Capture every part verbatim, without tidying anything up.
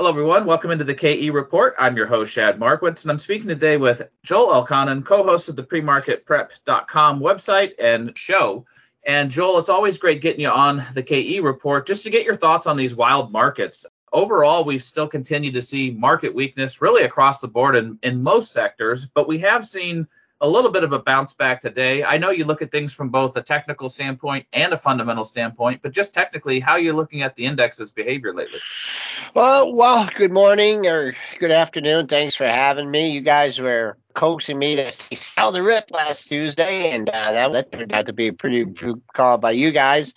Hello, everyone. Welcome into the K E Report. I'm your host, Shad Markwitz, and I'm speaking today with Joel Elconin, co-host of the pre market prep dot com website and show. And Joel, it's always great getting you on the K E Report just to get your thoughts on these wild markets. Overall, we've still continued to see market weakness really across the board in, in most sectors, but we have seen a little bit of a bounce back today. I know you look at things from both a technical standpoint and a fundamental standpoint, but just technically, how are you looking at the index's behavior lately? Well, well, good morning or good afternoon. Thanks for having me. You guys were coaxing me to sell the rip last Tuesday, and uh, that, that turned out to be a pretty good call by you guys.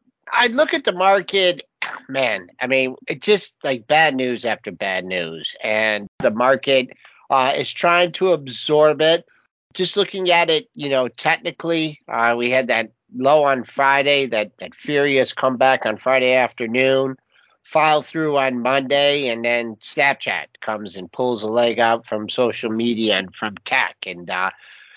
I look at the market, man. I mean, it's just like bad news after bad news, and the market uh, is trying to absorb it. Just looking at it, you know, technically, uh, we had that low on Friday, that that furious comeback on Friday afternoon, file through on Monday, and then Snapchat comes and pulls a leg out from social media and from tech, and uh,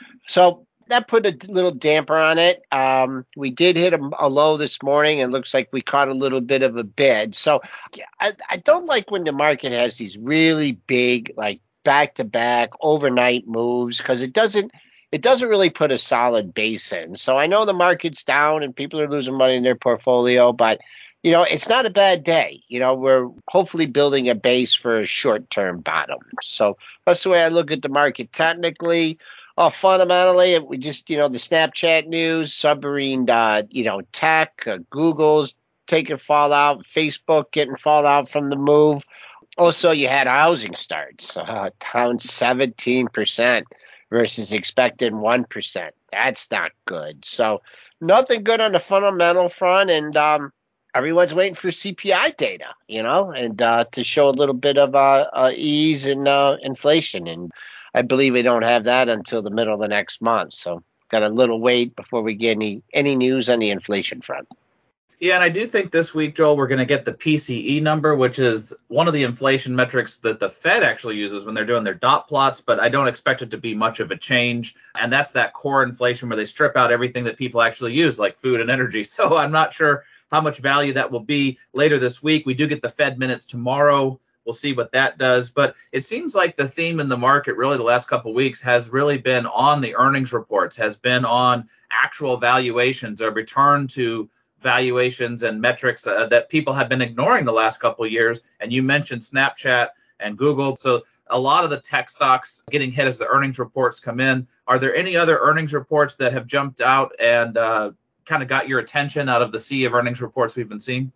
so that put a little damper on it. Um, we did hit a, a low this morning, and looks like we caught a little bit of a bid. So yeah, I, I don't like when the market has these really big, like back to back overnight moves, because it doesn't it doesn't really put a solid base in. So I know the market's down and people are losing money in their portfolio, but you know, it's not a bad day. You know, we're hopefully building a base for a short term bottom. So that's the way I look at the market technically. Oh, fundamentally, we just, you know, the Snapchat news, submarine, uh, you know, tech, uh, Google's taking fallout, Facebook getting fallout from the move. Also, you had housing starts uh, down seventeen percent versus expected one percent. That's not good. So, nothing good on the fundamental front. And um, everyone's waiting for C P I data, you know, and uh, to show a little bit of uh, uh, ease in uh, inflation. And I believe we don't have that until the middle of the next month. So, got a little wait before we get any, any news on the inflation front. Yeah, and I do think this week, Joel, we're going to get the P C E number, which is one of the inflation metrics that the Fed actually uses when they're doing their dot plots, but I don't expect it to be much of a change. And that's that core inflation where they strip out everything that people actually use, like food and energy. So I'm not sure how much value that will be later this week. We do get the Fed minutes tomorrow. We'll see what that does. But it seems like the theme in the market really the last couple of weeks has really been on the earnings reports, has been on actual valuations, a return to valuations and metrics uh, that people have been ignoring the last couple of years. And you mentioned Snapchat and Google. So a lot of the tech stocks getting hit as the earnings reports come in. Are there any other earnings reports that have jumped out and uh, kind of got your attention out of the sea of earnings reports we've been seeing?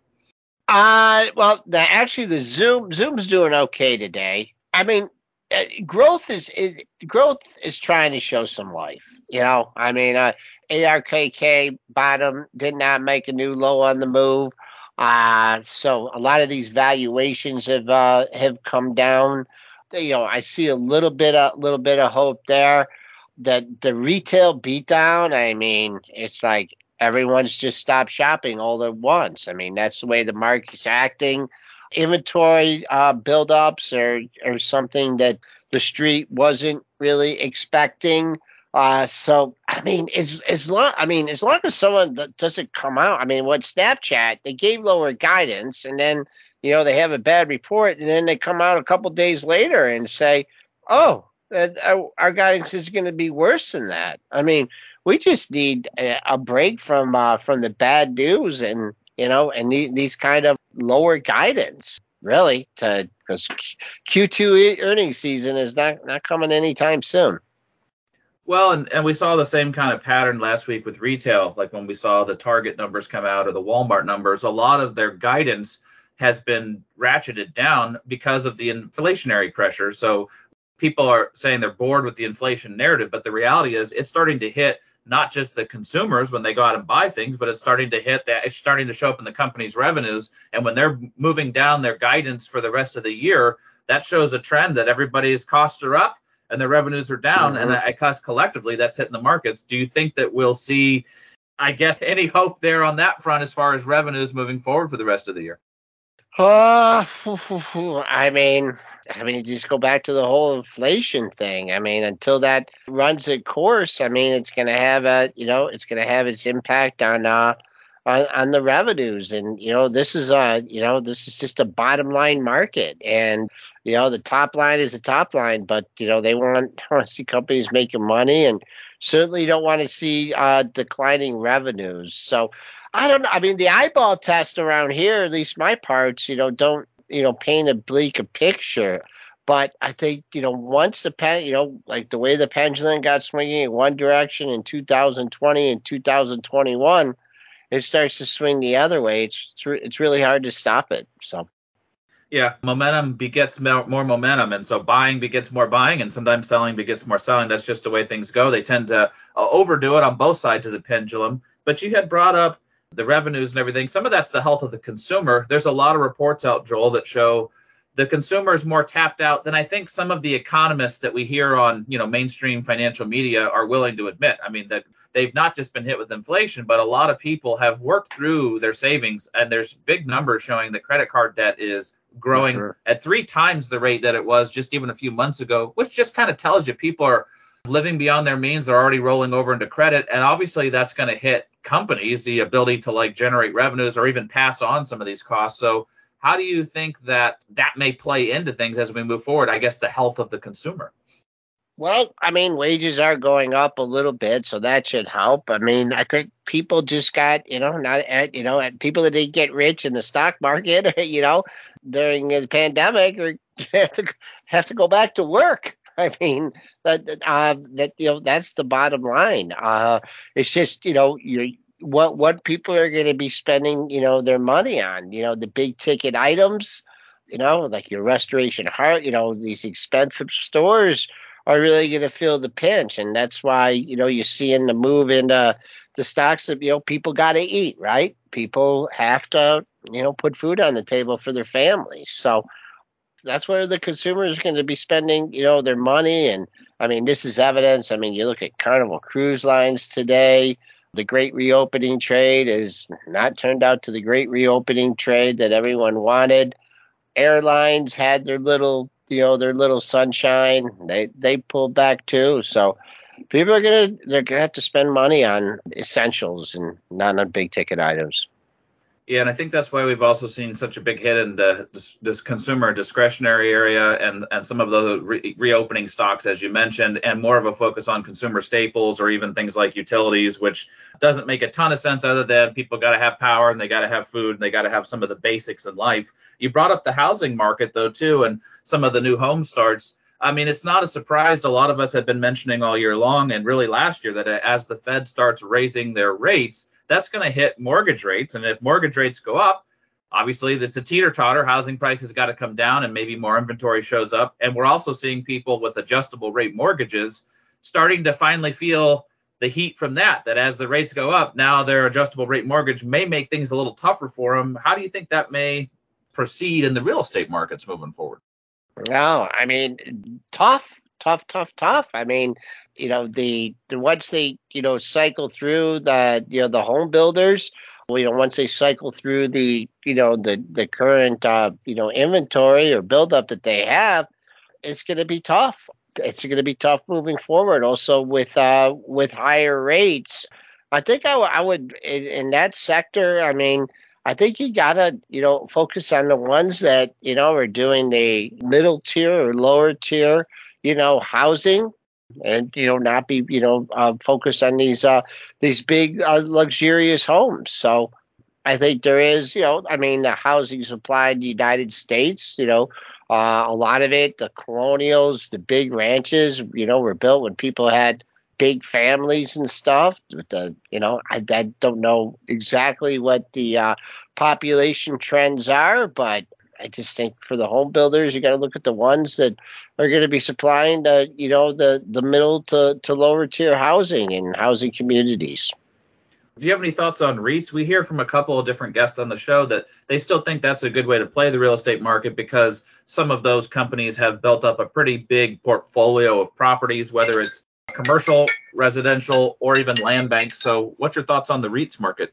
Uh, well, the, actually, the Zoom Zoom's doing okay today. I mean, uh, growth is, is growth is trying to show some life. You know, I mean, uh, A R K K bottom did not make a new low on the move. Uh, so a lot of these valuations have uh, have come down. You know, I see a little bit a little bit of hope there. The the retail beatdown. I mean, it's like everyone's just stopped shopping all at once. I mean, that's the way the market's acting. Inventory uh, buildups are, are something that the street wasn't really expecting. Uh, so I mean, as as long I mean, as long as someone that doesn't come out, I mean, what Snapchat they gave lower guidance, and then you know they have a bad report, and then they come out a couple days later and say, "Oh, that our, our guidance is going to be worse than that." I mean, we just need a, a break from uh, from the bad news, and you know, and the, these kind of lower guidance, really, to because Q two earnings season is not not coming anytime soon. Well, and, and we saw the same kind of pattern last week with retail, like when we saw the Target numbers come out or the Walmart numbers. A lot of their guidance has been ratcheted down because of the inflationary pressure. So people are saying they're bored with the inflation narrative, but the reality is it's starting to hit not just the consumers when they go out and buy things, but it's starting to hit that it's starting to show up in the company's revenues. And when they're moving down their guidance for the rest of the year, that shows a trend that everybody's costs are up and their revenues are down, and Mm-hmm. I guess collectively that's hitting the markets. Do you think that we'll see, I guess, any hope there on that front as far as revenues moving forward for the rest of the year? Uh, I mean, I mean, just go back to the whole inflation thing. I mean, until that runs its course, I mean, it's going to have a, you know, it's going to have its impact on uh, on, on the revenues. And, you know, this is a, you know, this is just a bottom line market. And, you know, the top line is the top line, but, you know, they want, want to see companies making money and certainly don't want to see uh, declining revenues. So I don't know. I mean, the eyeball test around here, at least my parts, you know, don't, you know, paint a bleak a picture. But I think, you know, once the pen, you know, like the way the pendulum got swinging in one direction in two thousand twenty and two thousand twenty-one, it starts to swing the other way. It's it's, re- it's really hard to stop it. So Yeah, momentum begets more, more momentum, and so buying begets more buying, and sometimes selling begets more selling. That's just the way things go. They tend to uh, overdo it on both sides of the pendulum. But you had brought up the revenues and everything. Some of that's the health of the consumer. There's a lot of reports out, Joel, that show the consumer is more tapped out than I think some of the economists that we hear on, you know, mainstream financial media are willing to admit. I mean, that they've not just been hit with inflation, but a lot of people have worked through their savings, and there's big numbers showing that credit card debt is growing mhm. at three times the rate that it was just even a few months ago, which just kind of tells you people are living beyond their means. They're already rolling over into credit. And obviously that's going to hit companies, the ability to like generate revenues or even pass on some of these costs. So how do you think that that may play into things as we move forward? I guess the health of the consumer. Well, I mean, wages are going up a little bit, so that should help. I mean, I think people just got, you know, not at, you know, and people that didn't get rich in the stock market, you know, during the pandemic, or have to have to go back to work. I mean, that that, uh, that you know, that's the bottom line. Uh, it's just, you know, you what what people are going to be spending, you know, their money on, you know, the big ticket items, you know, like your Restoration Hard, you know, these expensive stores are really going to feel the pinch, and that's why, you know, you're seeing the move into the stocks that, you know, people got to eat, right? People have to, you know, put food on the table for their families. So that's where the consumer is going to be spending, you know, their money. And I mean, this is evidence. I mean, you look at Carnival Cruise Lines today. The great reopening trade is not turned out to the great reopening trade that everyone wanted. Airlines had their little, you know, their little sunshine. They they pulled back too. So people are gonna they're gonna have to spend money on essentials and not on big ticket items. Yeah, and I think that's why we've also seen such a big hit in the this, this consumer discretionary area and and some of the re- reopening stocks, as you mentioned, and more of a focus on consumer staples or even things like utilities, which doesn't make a ton of sense other than people got to have power and they got to have food and they got to have some of the basics in life. You brought up the housing market though too, and some of the new home starts. I mean, it's not a surprise. A lot of us have been mentioning all year long, and really last year, that as the Fed starts raising their rates, that's going to hit mortgage rates. And if mortgage rates go up, obviously it's a teeter totter. Housing prices got to come down and maybe more inventory shows up. And we're also seeing people with adjustable rate mortgages starting to finally feel the heat from that, that as the rates go up, now their adjustable rate mortgage may make things a little tougher for them. How do you think that may proceed in the real estate markets moving forward? No, I mean, tough, tough, tough, tough. I mean, you know, the, the once they, you know, cycle through the, you know, the home builders, well, you know, once they cycle through the, you know, the the current, uh, you know, inventory or buildup that they have, it's going to be tough. It's going to be tough moving forward. Also, with uh, with higher rates, I think I, w- I would in, in that sector. I mean, I think you gotta, you know, focus on the ones that, you know, are doing the middle tier or lower tier, you know, housing, and, you know, not be, you know, uh, focus on these uh, these big uh, luxurious homes. So I think there is, you know, I mean, the housing supply in the United States, you know, uh, a lot of it, the colonials, the big ranches, you know, were built when people had big families and stuff. With the, you know, I, I don't know exactly what the uh, population trends are, but I just think for the home builders, you got to look at the ones that are going to be supplying the, you know, the the middle to, to lower tier housing and housing communities. Do you have any thoughts on REITs? We hear from a couple of different guests on the show that they still think that's a good way to play the real estate market because some of those companies have built up a pretty big portfolio of properties, whether it's commercial, residential, or even land banks. So, what's your thoughts on the REITs market?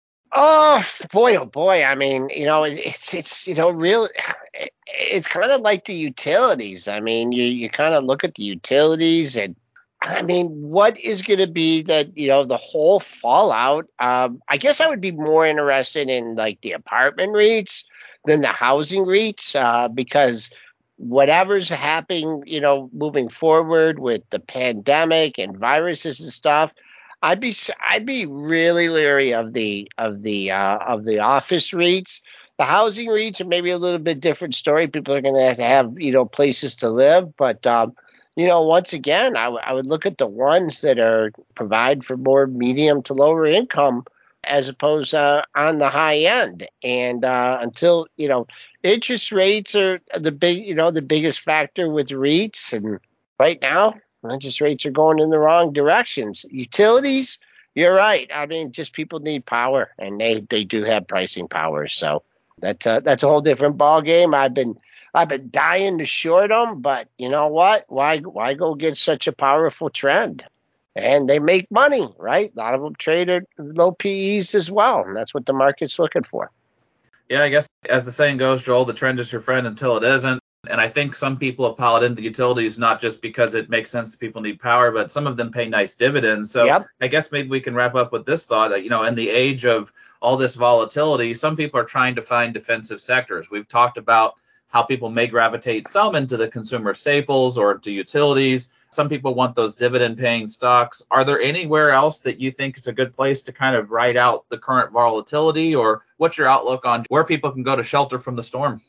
Oh boy, oh boy! I mean, you know, it, it's it's you know, real. It's kind of like the utilities. I mean, you you kind of look at the utilities, and I mean, what is going to be the, you know, the whole fallout? Um, I guess I would be more interested in like the apartment REITs than the housing REITs, uh, because whatever's happening, you know, moving forward with the pandemic and viruses and stuff, I'd be s- I'd be really leery of the of the uh, of the office REITs. The housing REITs are maybe a little bit different story. People are going to have to have, you know, places to live, but um, you know, once again, I, w- I would look at the ones that are provide for more medium to lower income as opposed uh, on the high end. And uh, until, you know, interest rates are the big, you know, the biggest factor with REITs. And right now, interest rates are going in the wrong directions. Utilities, you're right. I mean, just people need power, and they, they do have pricing power. So that's a, that's a whole different ball game. I've been I've been dying to short them, but you know what? Why why go get such a powerful trend? And they make money, right? A lot of them trade at low P Es as well, and that's what the market's looking for. Yeah, I guess as the saying goes, Joel, the trend is your friend until it isn't. And I think some people have piled into utilities not just because it makes sense that people need power, but some of them pay nice dividends. So Yep. I guess maybe we can wrap up with this thought. that, You know, in the age of all this volatility, some people are trying to find defensive sectors. We've talked about how people may gravitate some into the consumer staples or to utilities. Some people want those dividend paying stocks. Are there anywhere else that you think is a good place to kind of ride out the current volatility, or what's your outlook on where people can go to shelter from the storm?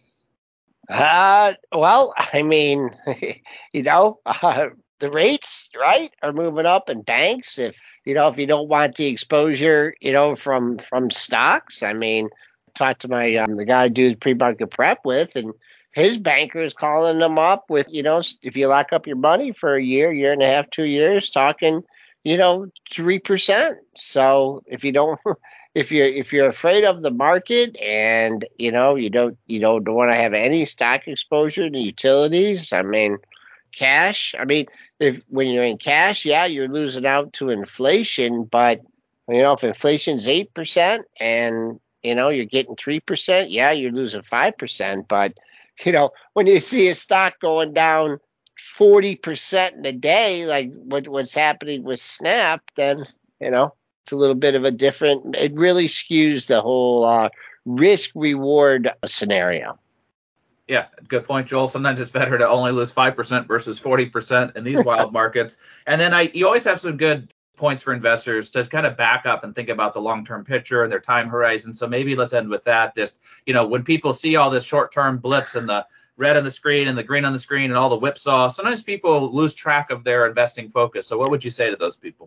Uh, well, I mean, you know, uh, the rates, right, are moving up in banks. If you know, if you don't want the exposure, you know, from from stocks, I mean, talk to my um, the guy I do pre-market prep with, and his banker is calling them up with, you know, s- if you lock up your money for a year, year and a half, two years, talking, you know, three percent. So if you don't if you're if you're afraid of the market and you know you don't you don't want to have any stock exposure to utilities, I mean cash. I mean, if when you're in cash, yeah, you're losing out to inflation, but you know if inflation's eight percent and you know you're getting three percent, yeah, you're losing five percent. But you know when you see a stock going down forty percent in a day, like what what's happening with Snap, then you know it's a little bit of a different. It really skews the whole uh, risk reward scenario. Yeah, good point, Joel. Sometimes it's better to only lose five percent versus forty percent in these wild markets. And then I, you always have some good points for investors to kind of back up and think about the long-term picture and their time horizon. So maybe let's end with that. Just, you know, when people see all this short-term blips and the red on the screen and the green on the screen and all the whipsaw, sometimes people lose track of their investing focus. So what would you say to those people?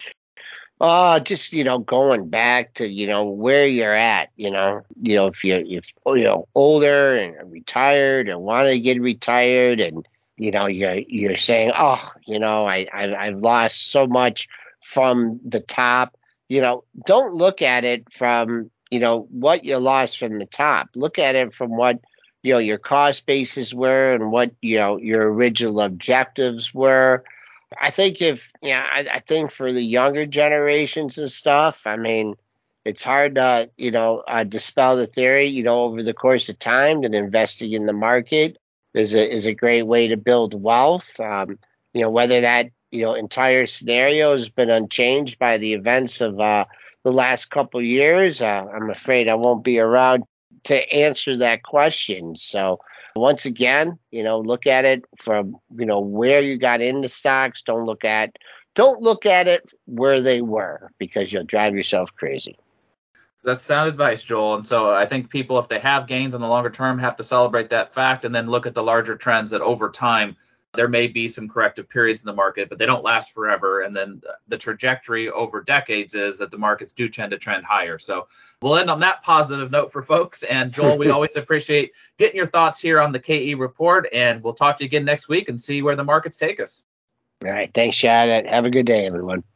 Uh, just you know, going back to you know where you're at. You know, you know if you're if oh, you know older and retired and want to get retired, and you know you're you're saying, oh, you know, I, I I've lost so much from the top. You know, don't look at it from you know what you lost from the top. Look at it from what you know your cost bases were and what you know your original objectives were. I think if yeah, I, I think for the younger generations and stuff, I mean, it's hard to you know uh, dispel the theory. You know, over the course of time, that investing in the market is a is a great way to build wealth. Um, you know, whether that you know entire scenario has been unchanged by the events of uh, the last couple years, uh, I'm afraid I won't be around to answer that question. So once again, you know, look at it from, you know, where you got into stocks. Don't look at don't look at it where they were because you'll drive yourself crazy. That's sound advice, Joel. And so I think people, if they have gains in the longer term, have to celebrate that fact and then look at the larger trends that over time there may be some corrective periods in the market, but they don't last forever. And then the trajectory over decades is that the markets do tend to trend higher. So we'll end on that positive note for folks. And Joel, we always appreciate getting your thoughts here on the K E report. And we'll talk to you again next week and see where the markets take us. All right. Thanks, Shad. Have a good day, everyone.